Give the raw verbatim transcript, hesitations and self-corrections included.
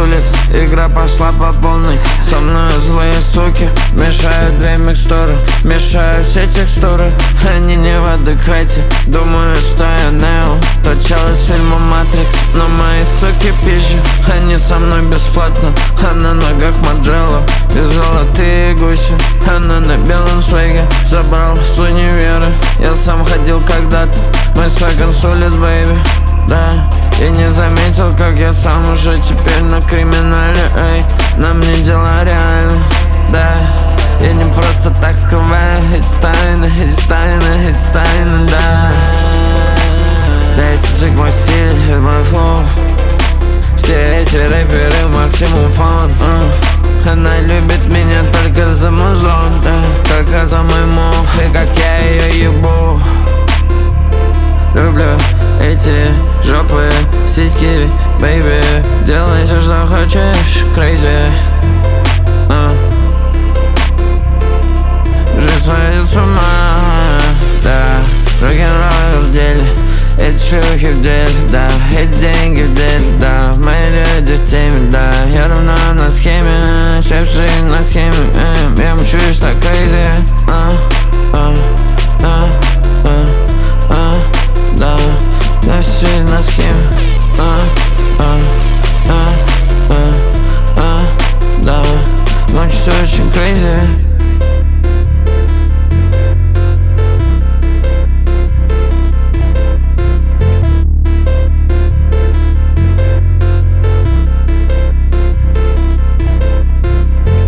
улиц, игра пошла по полной. Со мной злые суки, мешают две микстуры, мешают все текстуры. Они не в адеквате, думают, что я Нео, тот чел из фильма Матрикс. Но мои суки пизжи, они со мной бесплатно. А на ногах Маджелло и золотые гуси. Она на белом свеге, забрал с универа. Я сам ходил когда-то, мой свеган с улиц, бэйби. Да, я не заметил, как я сам уже теперь на криминале. Эй, на мне дела реально. Да, я не просто так скрываю эти тайны, эти тайны, эти тайны, да. Дайте звук, мой стиль, это мой флоу. Все эти рэперы максимум фон. uh. Она любит меня только за музон, да. Только за мой мув и как я ее ебу. Люблю эти жопы, сиськи, бэйби. Делай все, что хочешь, crazy. uh. Жизнь сводит с ума, да. Рок-н-ролл в деле, эти шлюхи в деле, да. Эти деньги в деле, да.